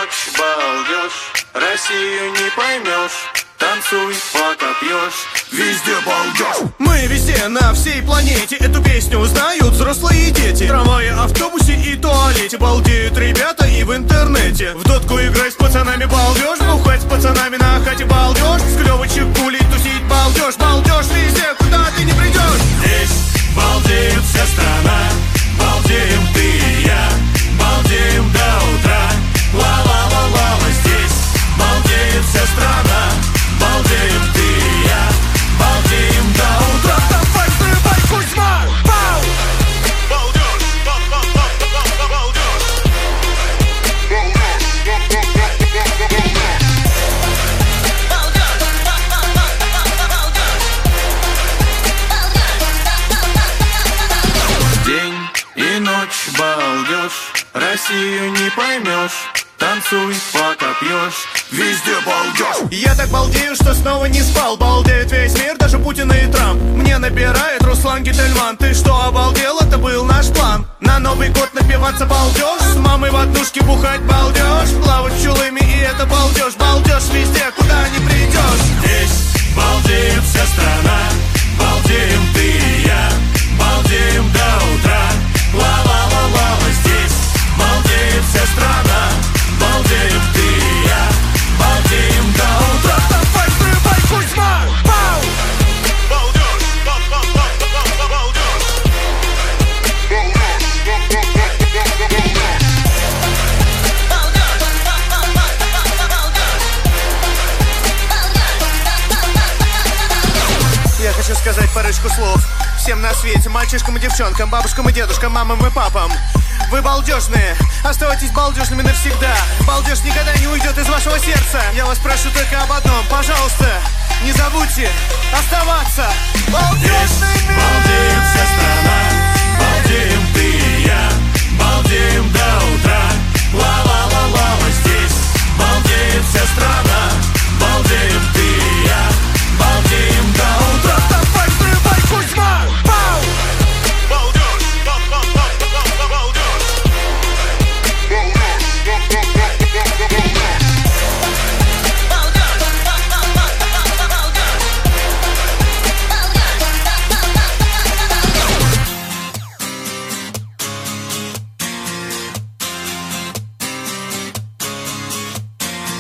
ночь, балдеж, Россию не поймешь. Танцуй, пока пьешь, везде балдеж. Мы везде, на всей планете эту песню узнают взрослые и дети. В трамвае, автобусе и туалете балдеют ребята и в интернете. В дотку играть с пацанами балдеж, бухать с пацанами на хате балдеж, с клёвочек пулей тусить балдеж. Балдеж везде, куда ты не придешь. Здесь балдеет вся страна, балдеем ты и я, балдеем до утра. Ла-ла-ла-ла-ла, здесь балдеет вся страна, балдеем ты и я, балдеем до утра. Давай, срывай, Кузьма! Бау! Балдеж, балдеж. День и ночь балдеж, Россию не поймешь. Танцуй, пока пьешь, везде балдеж. Я так балдею, что снова не спал. Балдеет весь мир, даже Путин и Трамп. Мне набирает Руслан Гительман. Ты что, обалдел? Это был наш план. На Новый год напиваться балдеж, с мамой в однушке бухать балдеж, плавать с чулыми, и это балдеж. Балдеж везде, куда не придешь. Здесь балдеет вся страна, балдеем ты и я, балдеем до утра. Ла-ла-ла-ла-ла, здесь балдеет вся страна, балдеем ты и я, балдеем до утра. Давай, срывай, Кузьма! Бау! Балдеж, балдеж. Я хочу сказать парочку слов всем на свете, мальчишкам и девчонкам, бабушкам и дедушкам, мамам и папам. Вы балдежные, оставайтесь балдежными навсегда. Балдеж никогда не уйдет из вашего сердца. Я вас прошу только об одном, пожалуйста, не забудьте оставаться балдежными. Балдеет вся страна.